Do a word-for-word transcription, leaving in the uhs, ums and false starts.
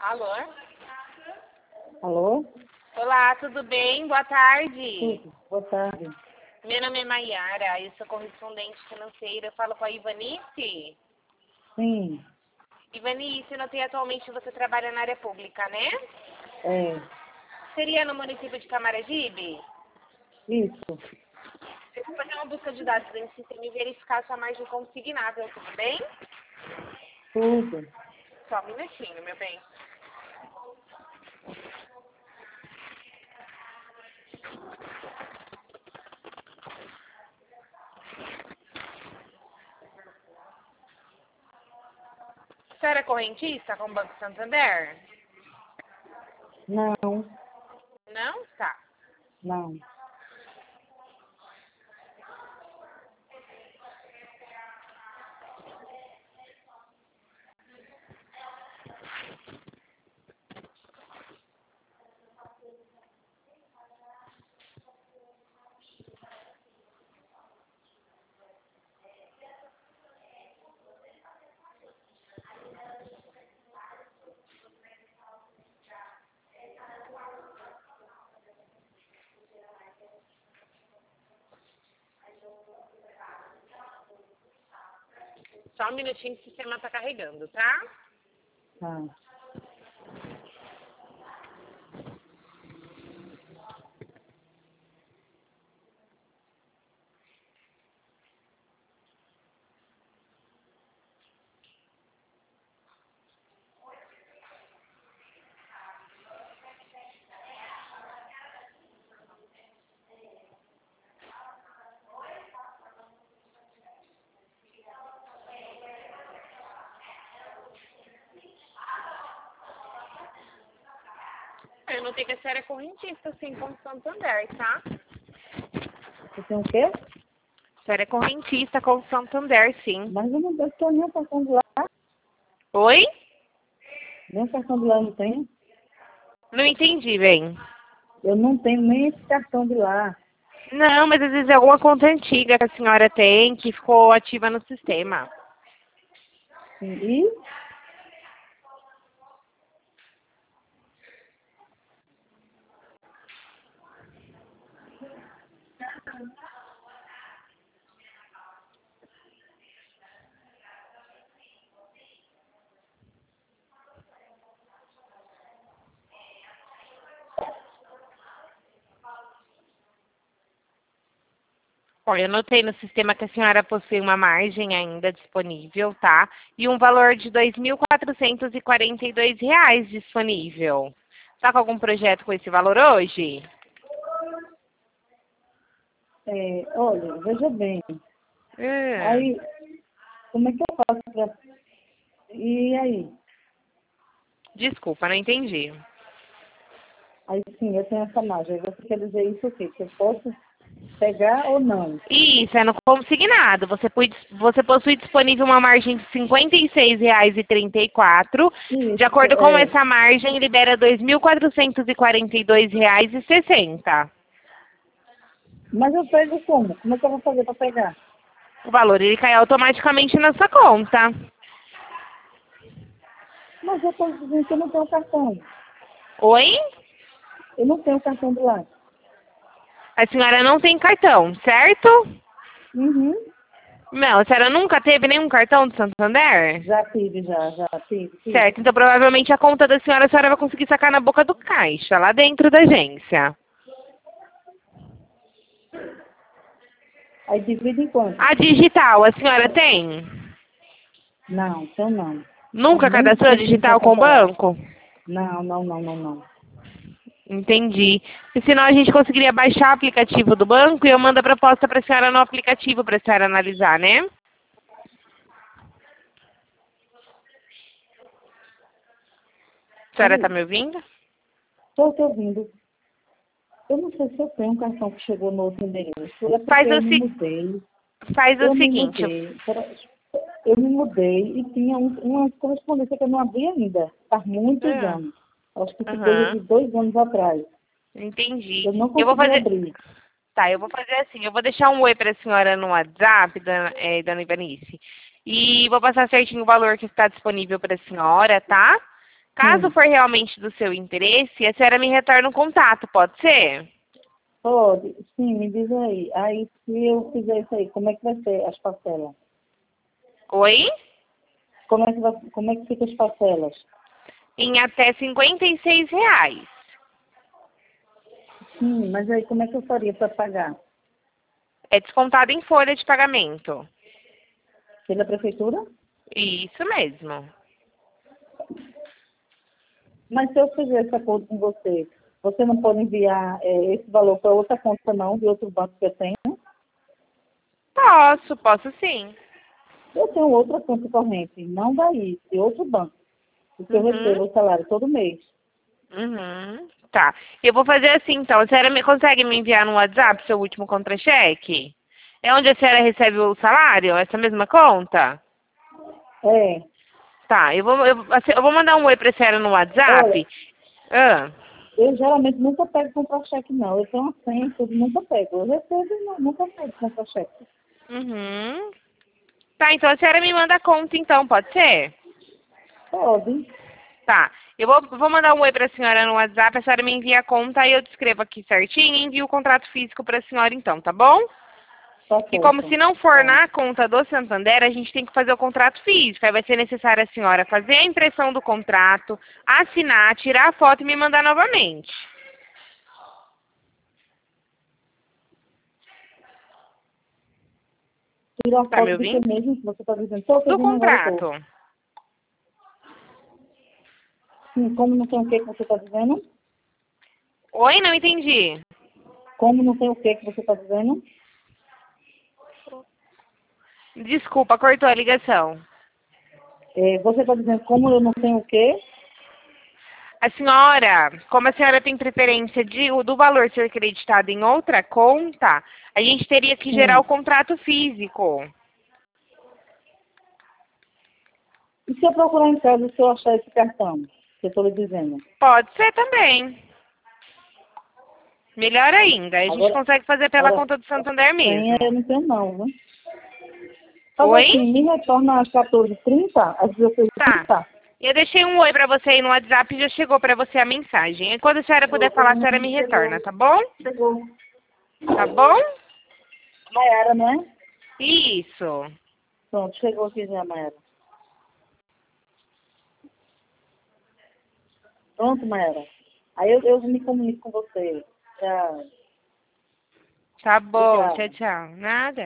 Alô? Alô? Olá, tudo bem? Boa tarde. Tudo. Boa tarde. Meu nome é Maiara, eu sou correspondente financeira. Eu falo com a Ivanice. Sim, Ivanice, eu notei atualmente que você trabalha na área pública, né? é. Seria no município de Camaragibe? Isso. Eu vou fazer uma busca de dados dentro do sistema e verificar sua margem consignável, tudo bem? Tudo. Só um minutinho, meu bem. A senhora é correntista com o Banco Santander? Não, Não? Tá. não. Só um minutinho que o sistema tá carregando, tá? Tá. Eu notei que a senhora é correntista, assim, com o Santander, tá? Você tem o quê? A senhora é correntista com o Santander, sim. Mas eu não eu tô nem o cartão de lá. Oi? Nem o cartão de lá eu não tenho. Não entendi, bem. Eu não tenho nem esse cartão de lá. Não, mas às vezes é alguma conta antiga que a senhora tem que ficou ativa no sistema. Sim. E? Bom, eu notei no sistema que a senhora possui uma margem ainda disponível, tá? E um valor de dois mil quatrocentos e quarenta e dois reais disponível. Tá com algum projeto com esse valor hoje? É, olha, veja bem. Hum. Aí, como é que eu faço pra... E aí? Desculpa, não entendi. Aí sim, eu tenho essa margem. Aí você quer dizer isso o quê? Que eu posso pegar ou não? Isso, é no consignado. Você, pode- você possui disponível uma margem de cinquenta e seis reais e trinta e quatro reais. De Isso, acordo com é. essa margem, libera dois mil quatrocentos e quarenta e dois reais e sessenta centavos. Mas eu pego como? Como é que eu vou fazer para pegar? O valor ele cai automaticamente na sua conta. Mas eu estou dizendo que eu não tenho cartão. Oi? Eu não tenho cartão de lá. A senhora não tem cartão, certo? Uhum. Não, a senhora nunca teve nenhum cartão do Santander? Já tive, já, já tive, tive. Certo, então provavelmente a conta da senhora a senhora vai conseguir sacar na boca do caixa, lá dentro da agência. Aí divide em quanto? A digital, a senhora tem? Não, então não. Faz Nunca muito cadastrou a tempo que não digital faço com o essa lá. banco? Não, não, não, não, não. Entendi. E senão a gente conseguiria baixar o aplicativo do banco e eu mando a proposta para a senhora no aplicativo para a senhora analisar, né? A senhora está Aí, me ouvindo? estou te ouvindo. Eu não sei se eu tenho um cartão que chegou no outro endereço. É porque Faz eu o, me se... mudei. Faz o Eu me seguinte. mudei. Pera- Eu me mudei e tinha um, uma correspondência que eu não abri ainda. Faz muitos Ah, anos. Acho que isso desde Aham. dois anos atrás. Entendi. Eu não Eu vou consegui fazer. abrir. Tá, eu vou fazer assim, eu vou deixar um oi para a senhora no WhatsApp, dona, é, dona Ivanice. E vou passar certinho o valor que está disponível para a senhora, tá? Caso Sim. for realmente do seu interesse, a senhora me retorna o contato, pode ser? Pode, sim, me diz aí. Aí, se eu fizer isso aí, como é que vai ser as parcelas? Oi? Como é que, vai, como é que fica as parcelas? Em até cinquenta e seis reais. Sim, mas aí como é que eu faria para pagar? É descontado em folha de pagamento. Pela prefeitura? Isso mesmo. Mas se eu fizer esse acordo com você, você não pode enviar é, esse valor para outra conta não, de outro banco que eu tenho? Posso, posso sim. Eu tenho outra conta corrente, não daí, de outro banco, porque eu Uhum. recebo o salário todo mês. Uhum. Tá. Eu vou fazer assim, então. A senhora me, consegue me enviar no WhatsApp seu último contra-cheque? É onde a senhora recebe o salário? Essa mesma conta? É, Tá. Eu vou, eu, assim, eu vou mandar um oi pra senhora no olha, WhatsApp. Ah. eu geralmente nunca pego contra-cheque não, eu tenho uma senha, tudo, nunca pego. Eu recebo e nu- nunca pego contra-cheque. Uhum. Tá, então a senhora me manda a conta, então, pode ser? Pode, Tá. Eu vou, vou mandar um oi pra senhora no WhatsApp, a senhora me envia a conta e eu descrevo aqui certinho e envio o contrato físico pra senhora, então, tá bom? tá E como certo. se não for Tá. na conta do Santander, a gente tem que fazer o contrato físico. Aí vai ser necessário a senhora fazer a impressão do contrato, assinar, tirar a foto e me mandar novamente. Tira a Tá me foto do que ouvindo? mesmo que você está dizendo. Estou Do ouvindo agora, estou. contrato. Sim, como não tem o que que você está dizendo? Oi, não entendi. Como não tem o que que você está dizendo? Desculpa, cortou a ligação. É, você está dizendo como eu não tenho o quê? A senhora, como a senhora tem preferência de, do valor ser creditado em outra conta, a gente teria que gerar o Sim. contrato físico. E se eu procurar em casa, se eu achar esse cartão que eu estou lhe dizendo? Pode ser também. Melhor ainda, a gente Agora, consegue fazer pela agora conta do Santander senha eu mesmo. não tenho não, né? Faz Oi? assim, me retorna às quatorze e trinta, às dezesseis e Tá. trinta. Eu deixei um oi pra você aí no WhatsApp e já chegou pra você a mensagem. E quando a senhora puder falar, a senhora me retorna, Chegou, tá bom? chegou. Tá bom? Maiara, não é? Isso. Pronto, chegou aqui já, Maiara. Pronto, Maiara. Aí eu, eu me comunico com você. Tchau. Tá bom. Tchau, Obrigada. tchau. Nada.